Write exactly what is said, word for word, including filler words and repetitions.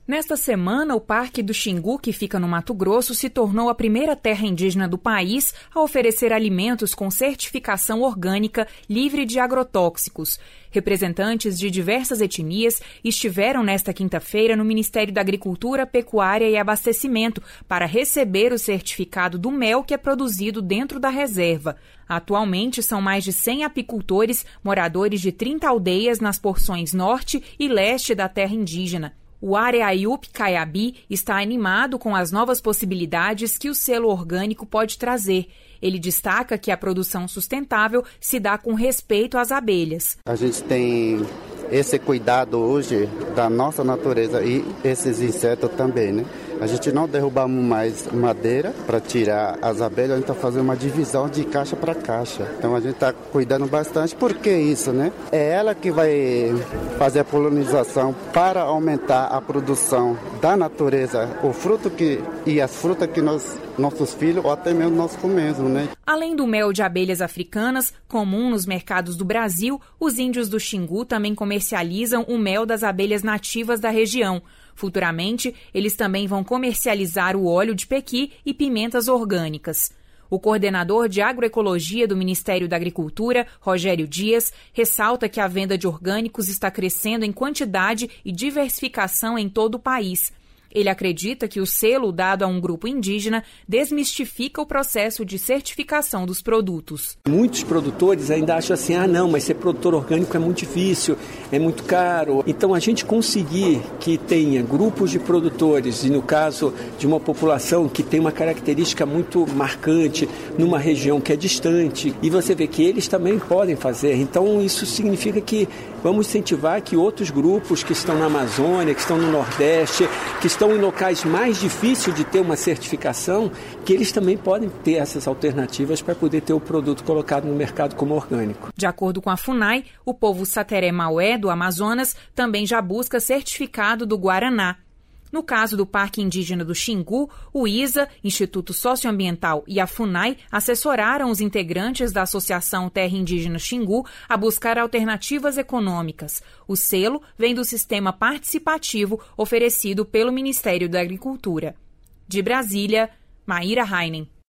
Nesta semana, o Parque do Xingu, que fica no Mato Grosso, se tornou a primeira terra indígena do país a oferecer alimentos com certificação orgânica livre de agrotóxicos. Representantes de diversas etnias estiveram nesta quinta-feira no Ministério da Agricultura, Pecuária e Abastecimento para receber o certificado do mel que é produzido dentro da reserva. Atualmente, são mais de cem apicultores, moradores de trinta aldeias nas porções norte e leste da terra indígena. O Areaiup Caiabi está animado com as novas possibilidades que o selo orgânico pode trazer. Ele destaca que a produção sustentável se dá com respeito às abelhas. A gente tem esse cuidado hoje da nossa natureza e esses insetos também, né? A gente não derrubamos mais madeira para tirar as abelhas, a gente está fazendo uma divisão de caixa para caixa. Então a gente está cuidando bastante. Por que isso, né? É ela que vai fazer a polinização para aumentar a produção da natureza, o fruto que, e as frutas que nós, nossos filhos ou até mesmo nós comemos, né? Além do mel de abelhas africanas, comum nos mercados do Brasil, os índios do Xingu também comercializam o mel das abelhas nativas da região. Futuramente, eles também vão comercializar o óleo de pequi e pimentas orgânicas. O coordenador de agroecologia do Ministério da Agricultura, Rogério Dias, ressalta que a venda de orgânicos está crescendo em quantidade e diversificação em todo o país. Ele acredita que o selo dado a um grupo indígena desmistifica o processo de certificação dos produtos. Muitos produtores ainda acham assim, ah não, mas ser produtor orgânico é muito difícil, é muito caro. Então a gente conseguir que tenha grupos de produtores, e no caso de uma população que tem uma característica muito marcante, numa região que é distante, e você vê que eles também podem fazer. Então isso significa que vamos incentivar que outros grupos que estão na Amazônia, que estão no Nordeste, que estão em locais mais difíceis de ter uma certificação, que eles também podem ter essas alternativas para poder ter o produto colocado no mercado como orgânico. De acordo com a FUNAI, o povo Sateré Maué do Amazonas também já busca certificado do Guaraná. No caso do Parque Indígena do Xingu, o I S A, Instituto Socioambiental, e a FUNAI assessoraram os integrantes da Associação Terra Indígena Xingu a buscar alternativas econômicas. O selo vem do sistema participativo oferecido pelo Ministério da Agricultura. De Brasília, Maíra Heinen.